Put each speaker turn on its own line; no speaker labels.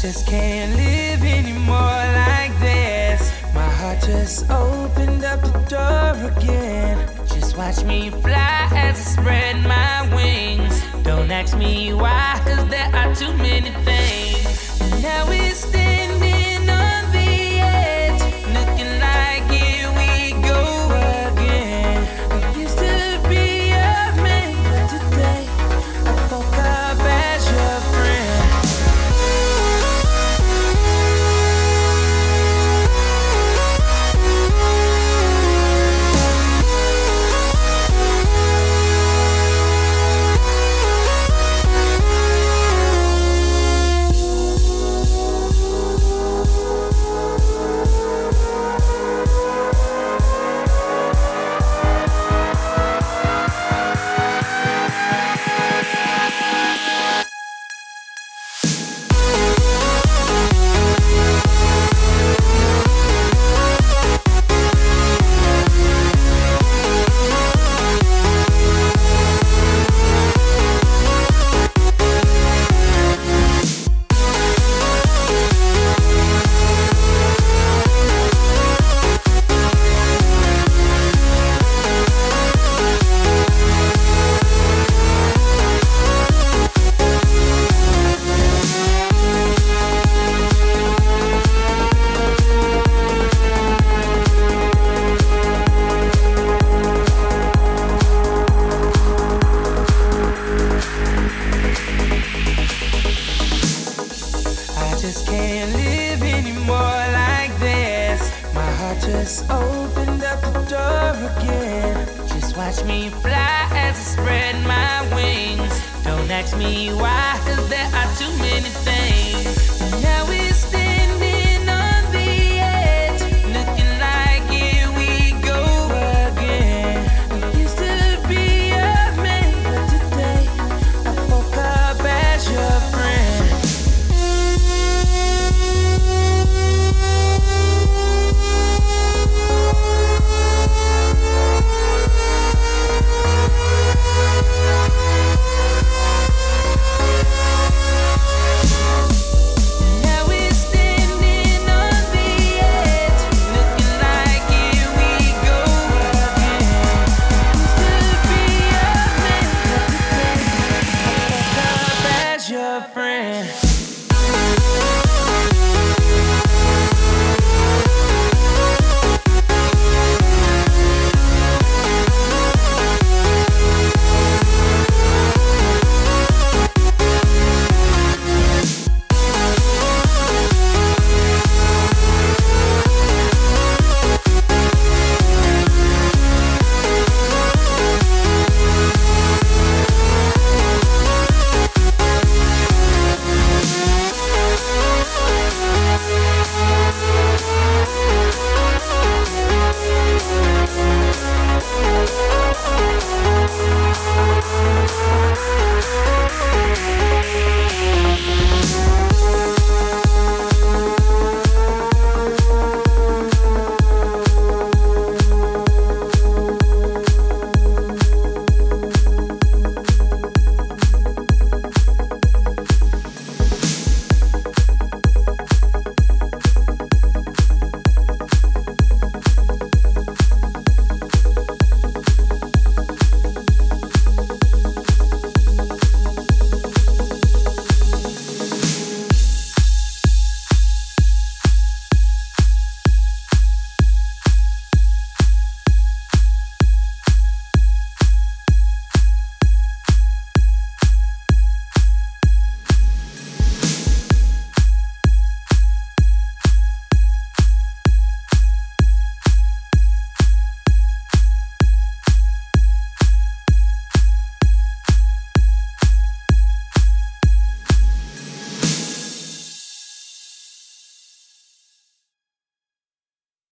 just can't live anymore like this. My heart just opened up the door again. Just watch me fly as I spread my wings. Don't ask me why, 'cause there are too many things. And now we're standing on the edge, looking like here we go again. We used to be a man, but today I woke up as your friend. Just can't live anymore like this. My heart just opened up the door again. Just watch me fly as I spread my wings. Don't ask me why, 'cause there are too many things.